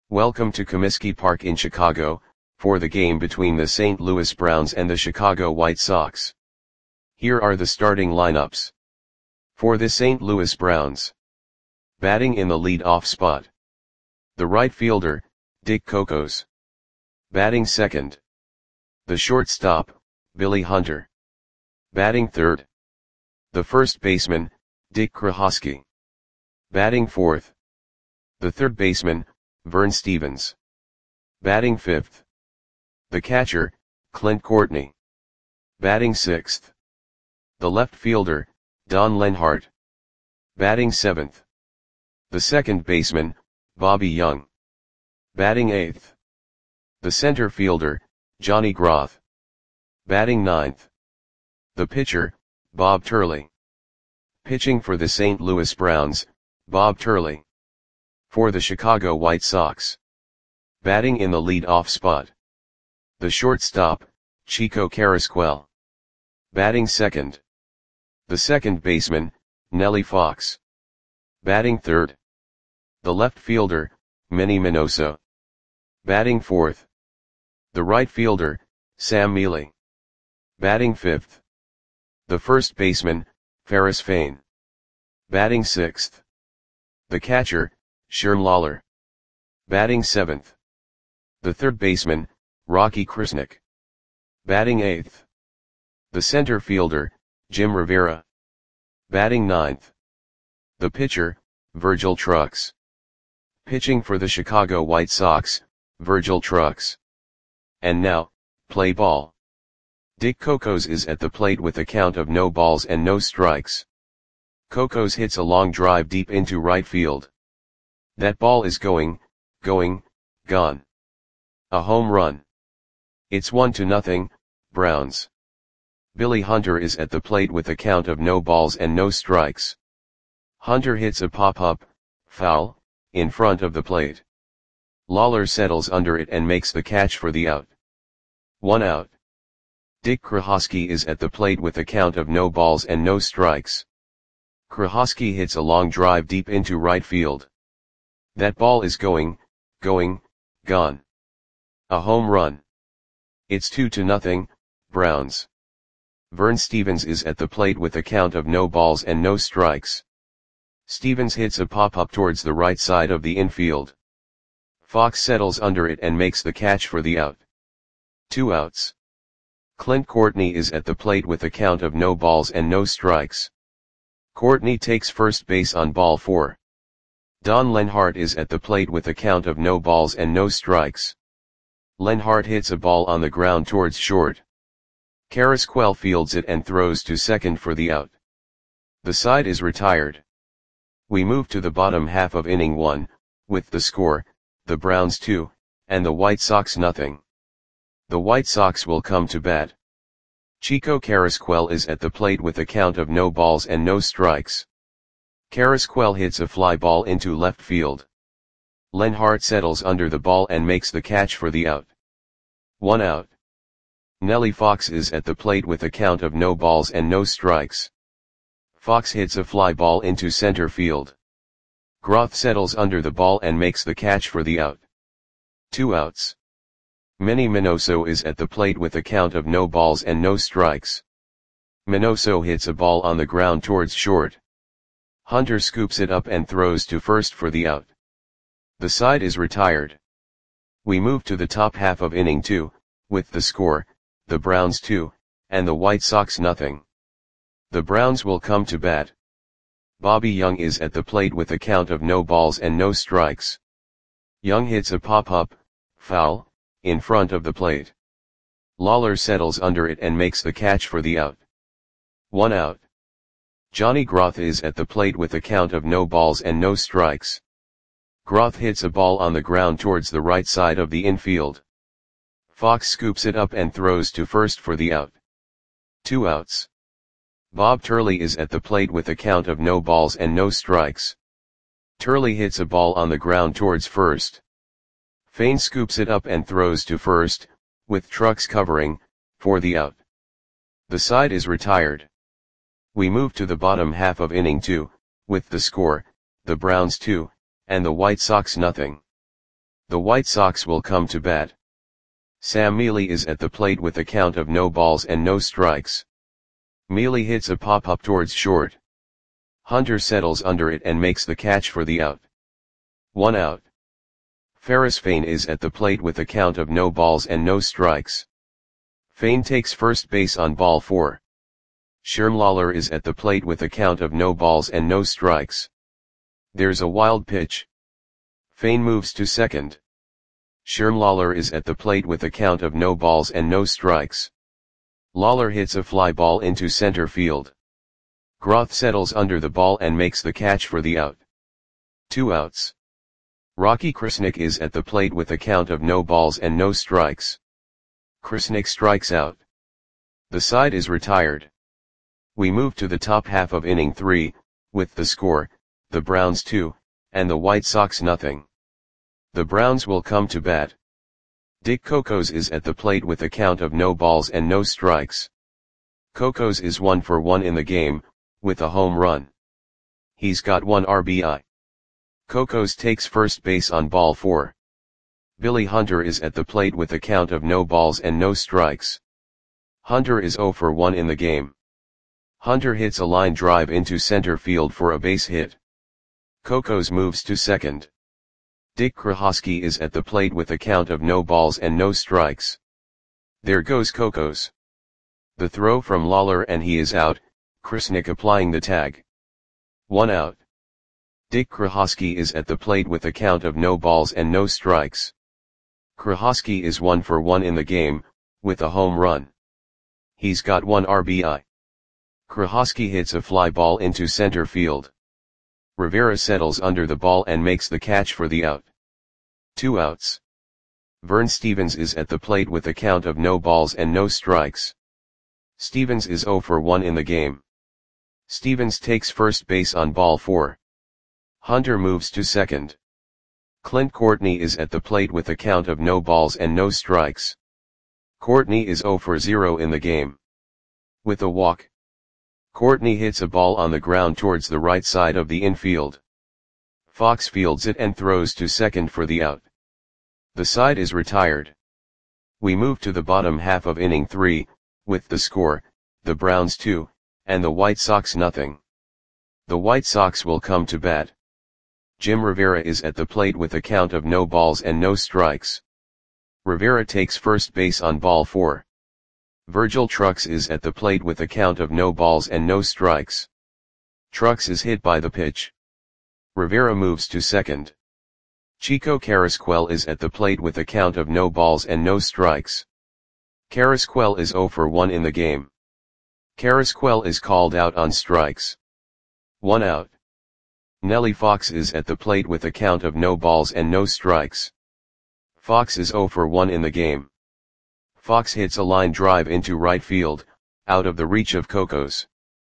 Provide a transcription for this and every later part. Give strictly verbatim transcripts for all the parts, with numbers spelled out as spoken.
Welcome to Comiskey Park in Chicago, for the game between the Saint Louis Browns and the Chicago White Sox. Here are the starting lineups. For the Saint Louis Browns. Batting in the lead-off spot. The right fielder, Dick Cocos. Batting second. The shortstop, Billy Hunter. Batting third. The first baseman, Dick Krohosky. Batting fourth. The third baseman, Vern Stephens. Batting fifth. The catcher, Clint Courtney. Batting sixth. The left fielder, Don Lenhart. Batting seventh. The second baseman, Bobby Young. Batting eighth. The center fielder, Johnny Groth. Batting ninth. The pitcher, Bob Turley. Pitching for the Saint Louis Browns, Bob Turley. For the Chicago White Sox. Batting in the lead-off spot. The shortstop, Chico Carrasquel. Batting second. The second baseman, Nellie Fox. Batting third. The left fielder, Manny Minoso. Batting fourth. The right fielder, Sam Mealy. Batting fifth. The first baseman, Ferris Fain. Batting sixth. The catcher, Sherm Lawler. Batting seventh. The third baseman, Rocky Krasnick. Batting eighth. The center fielder, Jim Rivera. Batting ninth. The pitcher, Virgil Trucks. Pitching for the Chicago White Sox, Virgil Trucks. And now, play ball. Dick Cocos is at the plate with a count of no balls and no strikes. Cocos hits a long drive deep into right field. That ball is going, going, gone. A home run. It's one to nothing, Browns. Billy Hunter is at the plate with a count of no balls and no strikes. Hunter hits a pop-up, foul, in front of the plate. Lawler settles under it and makes the catch for the out. One out. Dick Krohosky is at the plate with a count of no balls and no strikes. Krohosky hits a long drive deep into right field. That ball is going, going, gone. A home run. It's two to nothing, Browns. Vern Stephens is at the plate with a count of no balls and no strikes. Stephens hits a pop-up towards the right side of the infield. Fox settles under it and makes the catch for the out. Two outs. Clint Courtney is at the plate with a count of no balls and no strikes. Courtney takes first base on ball four. Don Lenhart is at the plate with a count of no balls and no strikes. Lenhart hits a ball on the ground towards short. Carrasquel fields it and throws to second for the out. The side is retired. We move to the bottom half of inning one, with the score, the Browns two, and the White Sox nothing. The White Sox will come to bat. Chico Carrasquel is at the plate with a count of no balls and no strikes. Carrasquel hits a fly ball into left field. Lenhart settles under the ball and makes the catch for the out. One out. Nellie Fox is at the plate with a count of no balls and no strikes. Fox hits a fly ball into center field. Groth settles under the ball and makes the catch for the out. Two outs. Manny Minoso is at the plate with a count of no balls and no strikes. Minoso hits a ball on the ground towards short. Hunter scoops it up and throws to first for the out. The side is retired. We move to the top half of inning two, with the score, the Browns two, and the White Sox nothing. The Browns will come to bat. Bobby Young is at the plate with a count of no balls and no strikes. Young hits a pop-up, foul, in front of the plate. Lawler settles under it and makes the catch for the out. One out. Johnny Groth is at the plate with a count of no balls and no strikes. Groth hits a ball on the ground towards the right side of the infield. Fox scoops it up and throws to first for the out. Two outs. Bob Turley is at the plate with a count of no balls and no strikes. Turley hits a ball on the ground towards first. Fain scoops it up and throws to first, with Trucks covering, for the out. The side is retired. We move to the bottom half of inning two, with the score, the Browns two, and the White Sox nothing. The White Sox will come to bat. Sam Mealy is at the plate with a count of no balls and no strikes. Mealy hits a pop-up towards short. Hunter settles under it and makes the catch for the out. One out. Ferris Fain is at the plate with a count of no balls and no strikes. Fain takes first base on ball four. Sherm Lawler is at the plate with a count of no balls and no strikes. There's a wild pitch. Fain moves to second. Sherm Lawler is at the plate with a count of no balls and no strikes. Lawler hits a fly ball into center field. Groth settles under the ball and makes the catch for the out. Two outs. Rocky Krasnick is at the plate with a count of no balls and no strikes. Krasnick strikes out. The side is retired. We move to the top half of inning three, with the score, the Browns two, and the White Sox nothing. The Browns will come to bat. Dick Cocos is at the plate with a count of no balls and no strikes. Cocos is one for one in the game, with a home run. He's got one R B I. Cocos takes first base on ball four. Billy Hunter is at the plate with a count of no balls and no strikes. Hunter is zero for one in the game. Hunter hits a line drive into center field for a base hit. Cocos moves to second. Dick Krahosky is at the plate with a count of no balls and no strikes. There goes Cocos. The throw from Lawler and he is out, Krasnick applying the tag. One out. Dick Krahosky is at the plate with a count of no balls and no strikes. Krahosky is one for one in the game, with a home run. He's got one R B I. Krahosky hits a fly ball into center field. Rivera settles under the ball and makes the catch for the out. Two outs. Vern Stevens is at the plate with a count of no balls and no strikes. Stevens is zero for one in the game. Stevens takes first base on ball four. Hunter moves to second. Clint Courtney is at the plate with a count of no balls and no strikes. Courtney is zero for zero in the game. With a walk, Courtney hits a ball on the ground towards the right side of the infield. Fox fields it and throws to second for the out. The side is retired. We move to the bottom half of inning three, with the score, the Browns two, and the White Sox nothing. The White Sox will come to bat. Jim Rivera is at the plate with a count of no balls and no strikes. Rivera takes first base on ball four. Virgil Trucks is at the plate with a count of no balls and no strikes. Trucks is hit by the pitch. Rivera moves to second. Chico Carrasquel is at the plate with a count of no balls and no strikes. Carrasquel is zero for one in the game. Carrasquel is called out on strikes. One out. Nellie Fox is at the plate with a count of no balls and no strikes. Fox is zero for one in the game. Fox hits a line drive into right field, out of the reach of Cocos.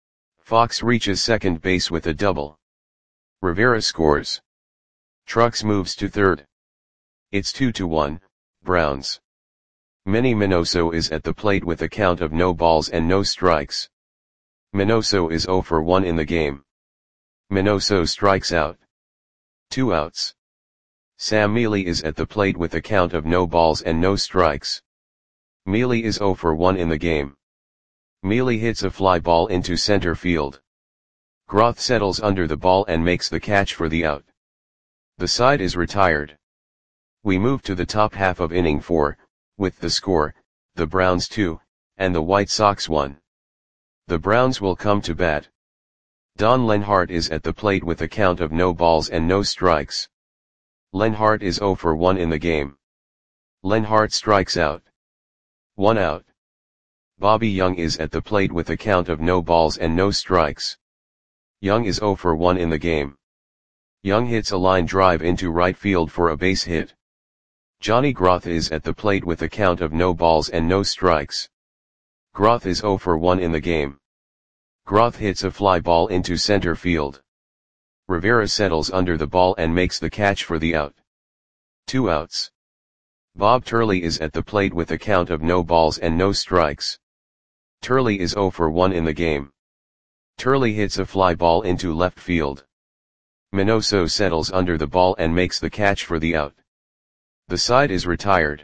Fox reaches second base with a double. Rivera scores. Trucks moves to third. It's two to one, Browns. Manny Minoso is at the plate with a count of no balls and no strikes. Minoso is zero for one in the game. Minoso strikes out. Two outs. Sam Mealy is at the plate with a count of no balls and no strikes. Mealy is zero for one in the game. Mealy hits a fly ball into center field. Groth settles under the ball and makes the catch for the out. The side is retired. We move to the top half of inning four, with the score, the Browns two, and the White Sox one. The Browns will come to bat. Don Lenhart is at the plate with a count of no balls and no strikes. Lenhart is zero for one in the game. Lenhart strikes out. One out. Bobby Young is at the plate with a count of no balls and no strikes. Young is zero for one in the game. Young hits a line drive into right field for a base hit. Johnny Groth is at the plate with a count of no balls and no strikes. Groth is zero for one in the game. Groth hits a fly ball into center field. Rivera settles under the ball and makes the catch for the out. Two outs. Bob Turley is at the plate with a count of no balls and no strikes. Turley is zero for one in the game. Turley hits a fly ball into left field. Minoso settles under the ball and makes the catch for the out. The side is retired.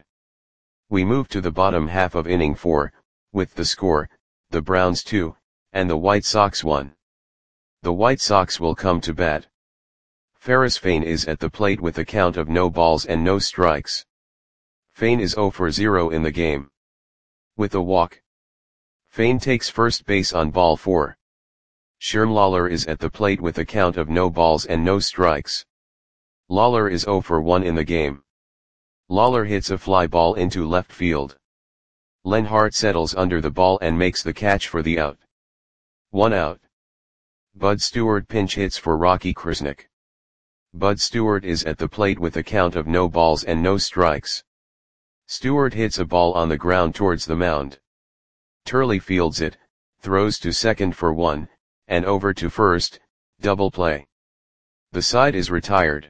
We move to the bottom half of inning four, with the score, the Browns two, and the White Sox one. The White Sox will come to bat. Ferris Fain is at the plate with a count of no balls and no strikes. Fain is zero for zero in the game. With a walk. Fain takes first base on ball four. Sherm Lawler is at the plate with a count of no balls and no strikes. Lawler is zero for one in the game. Lawler hits a fly ball into left field. Len Hart settles under the ball and makes the catch for the out. One out. Bud Stewart pinch hits for Rocky Krasnick. Bud Stewart is at the plate with a count of no balls and no strikes. Stewart hits a ball on the ground towards the mound. Turley fields it, throws to second for one, and over to first, double play. The side is retired.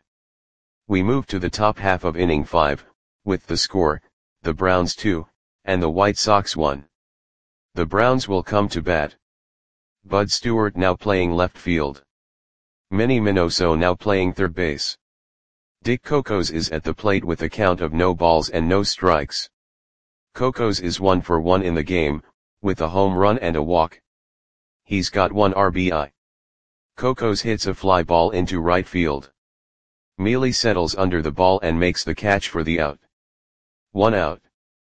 We move to the top half of inning five, with the score, the Browns two, and the White Sox one. The Browns will come to bat. Bud Stewart now playing left field. Manny Minoso now playing third base. Dick Cocos is at the plate with a count of no balls and no strikes. Cocos is one for one in the game, with a home run and a walk. He's got one R B I. Cocos hits a fly ball into right field. Mealy settles under the ball and makes the catch for the out. One out.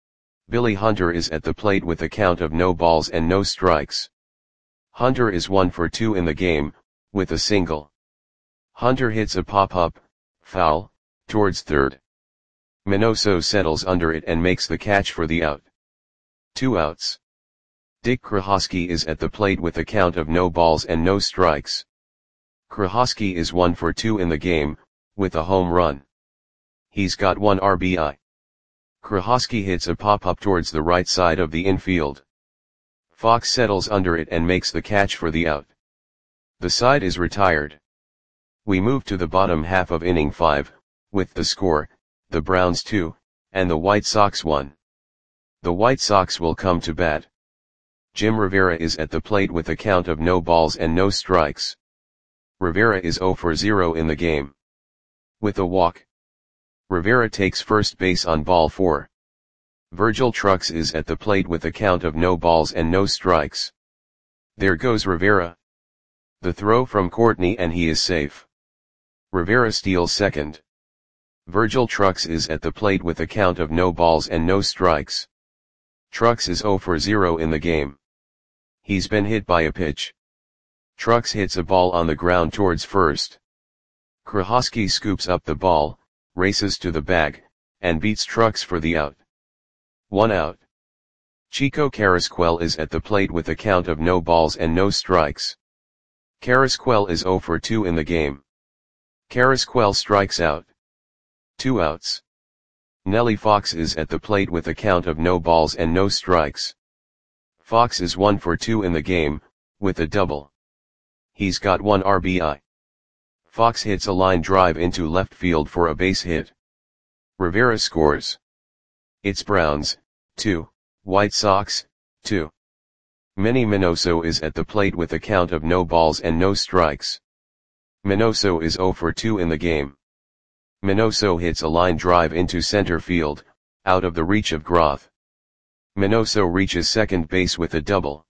Billy Hunter is at the plate with a count of no balls and no strikes. Hunter is one for two in the game, with a single. Hunter hits a pop-up, foul, towards third. Minoso settles under it and makes the catch for the out. Two outs. Dick Krahosky is at the plate with a count of no balls and no strikes. Krahosky is one for two in the game, with a home run. He's got one R B I. Krahosky hits a pop-up towards the right side of the infield. Fox settles under it and makes the catch for the out. The side is retired. We move to the bottom half of inning five, with the score, the Browns two, and the White Sox one. The White Sox will come to bat. Jim Rivera is at the plate with a count of no balls and no strikes. Rivera is zero for zero in the game. With a walk. Rivera takes first base on ball four. Virgil Trucks is at the plate with a count of no balls and no strikes. There goes Rivera. The throw from Courtney and he is safe. Rivera steals second. Virgil Trucks is at the plate with a count of no balls and no strikes. Trucks is zero for zero in the game. He's been hit by a pitch. Trucks hits a ball on the ground towards first. Krahosky scoops up the ball, races to the bag, and beats Trucks for the out. One out. Chico Carrasquel is at the plate with a count of no balls and no strikes. Carrasquel is zero for two in the game. Carrasquel strikes out. Two outs. Nellie Fox is at the plate with a count of no balls and no strikes. Fox is one for two in the game, with a double. He's got one R B I. Fox hits a line drive into left field for a base hit. Rivera scores. It's Browns, two, White Sox, two. Manny Minoso is at the plate with a count of no balls and no strikes. Minoso is zero for two in the game. Minoso hits a line drive into center field, out of the reach of Groth. Minoso reaches second base with a double.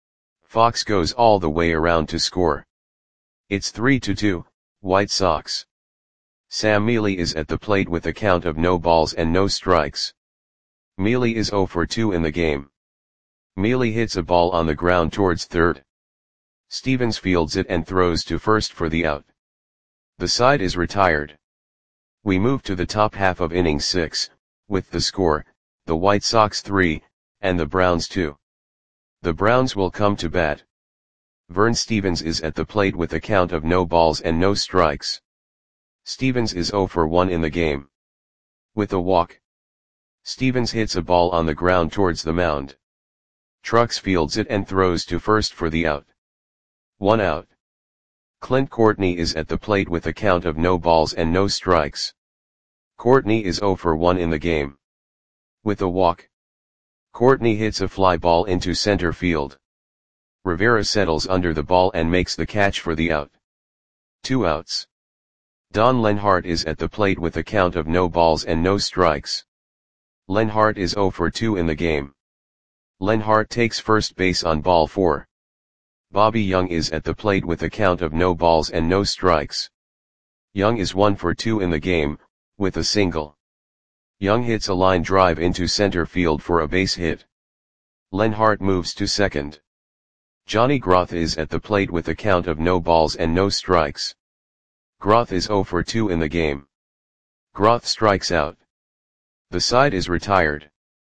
Fox goes all the way around to score. It's three to two, White Sox. Sam Mealy is at the plate with a count of no balls and no strikes. Mealy is zero for two in the game. Mealy hits a ball on the ground towards third. Stevens fields it and throws to first for the out. The side is retired. We move to the top half of inning six, with the score, the White Sox three, and the Browns two. The Browns will come to bat. Vern Stevens is at the plate with a count of no balls and no strikes. Stevens is zero for one in the game. With a walk. Stevens hits a ball on the ground towards the mound. Trucks fields it and throws to first for the out. One out. Clint Courtney is at the plate with a count of no balls and no strikes. Courtney is zero for one in the game. With a walk. Courtney hits a fly ball into center field. Rivera settles under the ball and makes the catch for the out. Two outs. Don Lenhart is at the plate with a count of no balls and no strikes. Lenhart is zero for two in the game. Lenhart takes first base on ball four. Bobby Young is at the plate with a count of no balls and no strikes. Young is one for two in the game, with a single. Young hits a line drive into center field for a base hit. Lenhart moves to second. Johnny Groth is at the plate with a count of no balls and no strikes. Groth is zero for two in the game. Groth strikes out. The side is retired.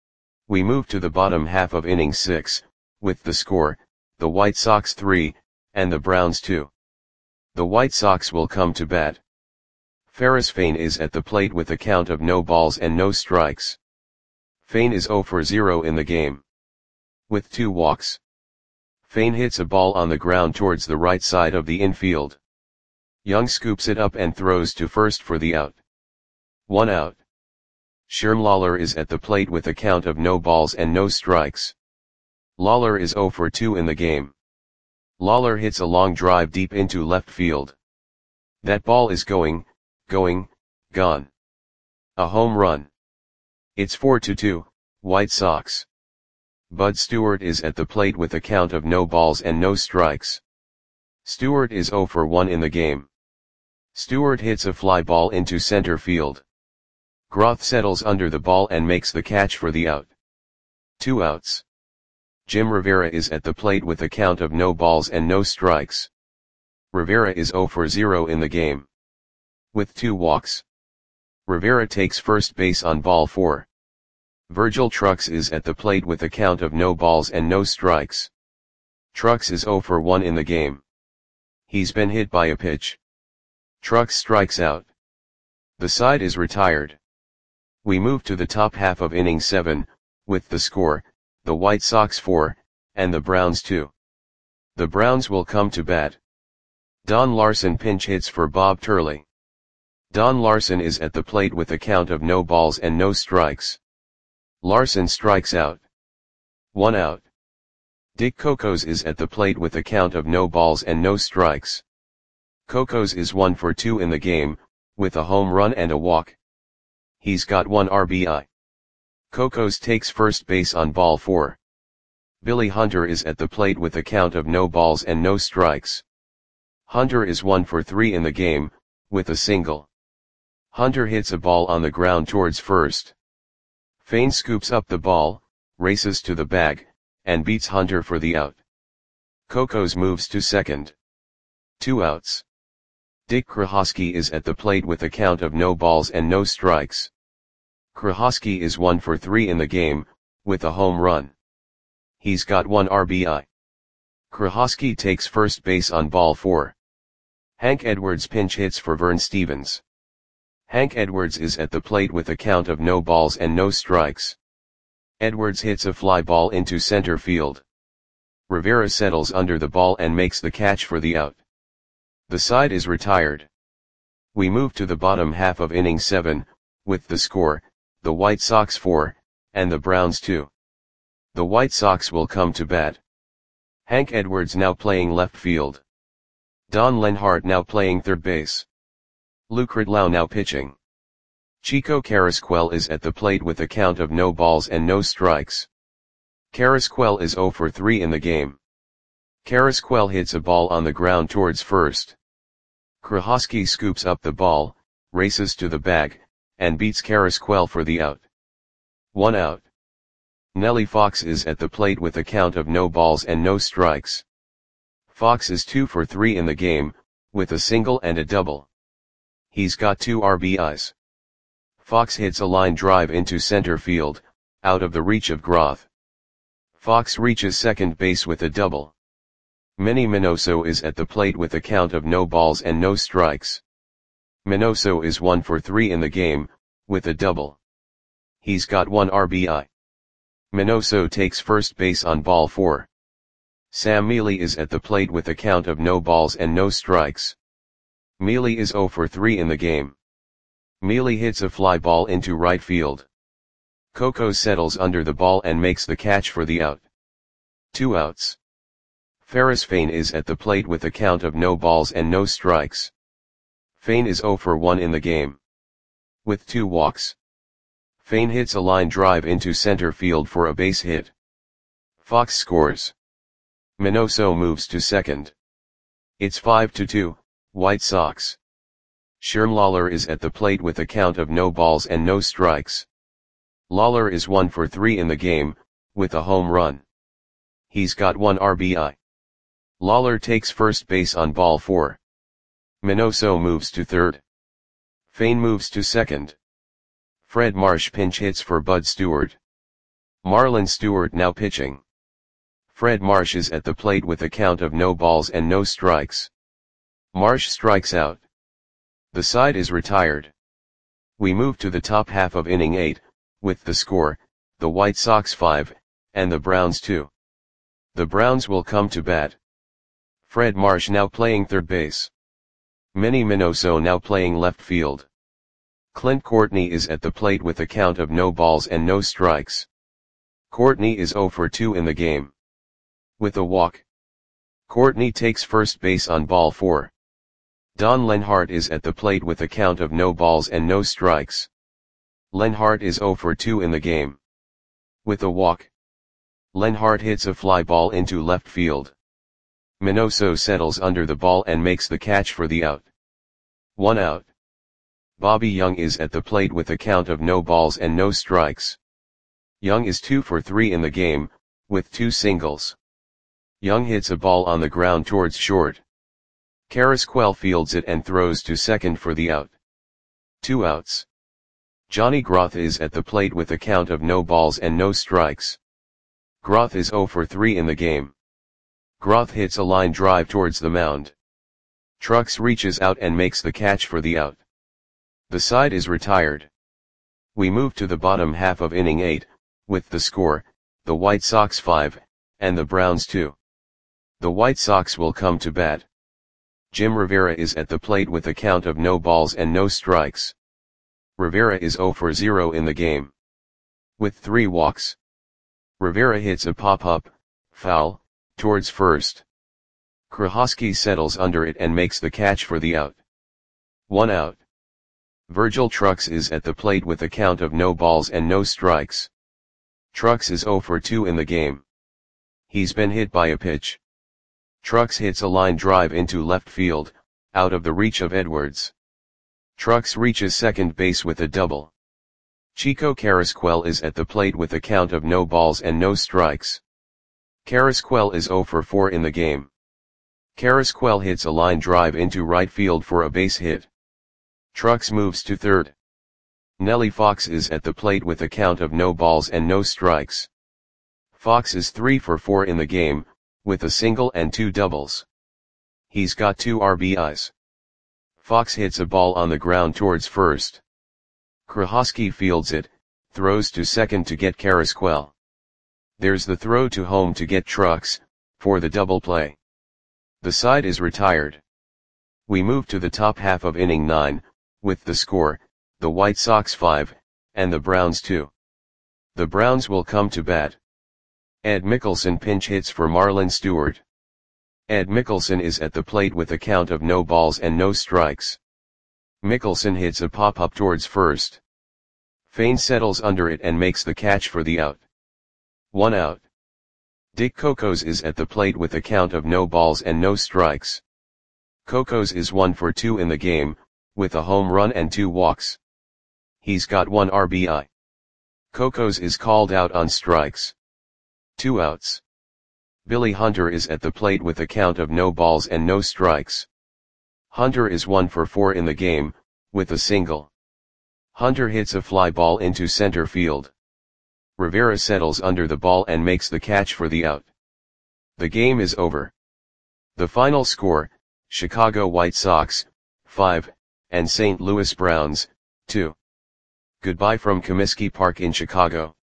We move to the bottom half of inning six, with the score, the White Sox three, and the Browns two. The White Sox will come to bat. Ferris Fain is at the plate with a count of no balls and no strikes. Fain is zero for zero in the game. With two walks. Fain hits a ball on the ground towards the right side of the infield. Young scoops it up and throws to first for the out. One out. Sherm Lawler is at the plate with a count of no balls and no strikes. Lawler is zero for two in the game. Lawler hits a long drive deep into left field. That ball is going, going, gone. A home run. It's four to two, White Sox. Bud Stewart is at the plate with a count of no balls and no strikes. Stewart is zero for one in the game. Stewart hits a fly ball into center field. Groth settles under the ball and makes the catch for the out. Two outs. Jim Rivera is at the plate with a count of no balls and no strikes. Rivera is zero for zero in the game. With two walks. Rivera takes first base on ball four. Virgil Trucks is at the plate with a count of no balls and no strikes. Trucks is zero for one in the game. He's been hit by a pitch. Trucks strikes out. The side is retired. We move to the top half of inning seven, with the score, the White Sox four, and the Browns two. The Browns will come to bat. Don Larson pinch hits for Bob Turley. Don Larson is at the plate with a count of no balls and no strikes. Larson strikes out. One out. Dick Cocos is at the plate with a count of no balls and no strikes. Cocos is one for two in the game, with a home run and a walk. He's got one R B I. Cocos takes first base on ball four. Billy Hunter is at the plate with a count of no balls and no strikes. Hunter is one for three in the game, with a single. Hunter hits a ball on the ground towards first. Fain scoops up the ball, races to the bag, and beats Hunter for the out. Cocos moves to second. Two outs. Dick Krahosky is at the plate with a count of no balls and no strikes. Krahosky is one for three in the game, with a home run. He's got one R B I. Krahosky takes first base on ball four. Hank Edwards pinch hits for Vern Stevens. Hank Edwards is at the plate with a count of no balls and no strikes. Edwards hits a fly ball into center field. Rivera settles under the ball and makes the catch for the out. The side is retired. We move to the bottom half of inning seven, with the score, the White Sox four, and the Browns two. The White Sox will come to bat. Hank Edwards now playing left field. Don Lenhart now playing third base. Luke Ridlow now pitching. Chico Carrasquel is at the plate with a count of no balls and no strikes. Carrasquel is zero for three in the game. Carrasquel hits a ball on the ground towards first. Krahosky scoops up the ball, races to the bag, and beats Carrasquel for the out. One out. Nellie Fox is at the plate with a count of no balls and no strikes. Fox is two for three in the game, with a single and a double. He's got two R B Is. Fox hits a line drive into center field, out of the reach of Groth. Fox reaches second base with a double. Manny Minoso is at the plate with a count of no balls and no strikes. Minoso is one for three in the game, with a double. He's got one R B I. Minoso takes first base on ball four. Sam Mealy is at the plate with a count of no balls and no strikes. Mealy is zero for three in the game. Mealy hits a fly ball into right field. Cocos settles under the ball and makes the catch for the out. Two outs. Ferris Fain is at the plate with a count of no balls and no strikes. Fane is zero for one in the game. With two walks. Fane hits a line drive into center field for a base hit. Fox scores. Minoso moves to second. It's five to two, White Sox. Sherm Lawler is at the plate with a count of no balls and no strikes. Lawler is one for three in the game, with a home run. He's got one R B I. Lawler takes first base on ball four. Minoso moves to third. Fane moves to second. Fred Marsh pinch hits for Bud Stewart. Marlon Stewart now pitching. Fred Marsh is at the plate with a count of no balls and no strikes. Marsh strikes out. The side is retired. We move to the top half of inning eight, with the score, the White Sox five, and the Browns two. The Browns will come to bat. Fred Marsh now playing third base. Manny Minoso now playing left field. Clint Courtney is at the plate with a count of no balls and no strikes. Courtney is zero for two in the game. With a walk. Courtney takes first base on ball four. Don Lenhart is at the plate with a count of no balls and no strikes. Lenhart is zero for two in the game. With a walk. Lenhart hits a fly ball into left field. Minoso settles under the ball and makes the catch for the out. One out. Bobby Young is at the plate with a count of no balls and no strikes. Young is two for three in the game, with two singles. Young hits a ball on the ground towards short. Carrasquel fields it and throws to second for the out. Two outs. Johnny Groth is at the plate with a count of no balls and no strikes. Groth is zero for three in the game. Groth hits a line drive towards the mound. Trucks reaches out and makes the catch for the out. The side is retired. We move to the bottom half of inning eight, with the score, the White Sox five, and the Browns two. The White Sox will come to bat. Jim Rivera is at the plate with a count of no balls and no strikes. Rivera is zero for zero in the game. With three walks. Rivera hits a pop-up, foul, towards first. Krahosky settles under it and makes the catch for the out. One out. Virgil Trucks is at the plate with a count of no balls and no strikes. Trucks is zero for two in the game. He's been hit by a pitch. Trucks hits a line drive into left field, out of the reach of Edwards. Trucks reaches second base with a double. Chico Carrasquel is at the plate with a count of no balls and no strikes. Carrasquel is zero for four in the game. Carrasquel hits a line drive into right field for a base hit. Trucks moves to third. Nellie Fox is at the plate with a count of no balls and no strikes. Fox is three for four in the game, with a single and two doubles. He's got two R B Is. Fox hits a ball on the ground towards first. Krahosky fields it, throws to second to get Carrasquel. There's the throw to home to get Trucks, for the double play. The side is retired. We move to the top half of inning nine, with the score, the White Sox five, and the Browns two. The Browns will come to bat. Ed Mickelson pinch hits for Marlon Stewart. Ed Mickelson is at the plate with a count of no balls and no strikes. Mickelson hits a pop-up towards first. Fane settles under it and makes the catch for the out. One out. Dick Cocos is at the plate with a count of no balls and no strikes. Cocos is one for two in the game, with a home run and two walks. He's got one R B I. Cocos is called out on strikes. Two outs. Billy Hunter is at the plate with a count of no balls and no strikes. Hunter is one for four in the game, with a single. Hunter hits a fly ball into center field. Rivera settles under the ball and makes the catch for the out. The game is over. The final score, Chicago White Sox, five, and Saint Louis Browns, two. Goodbye from Comiskey Park in Chicago.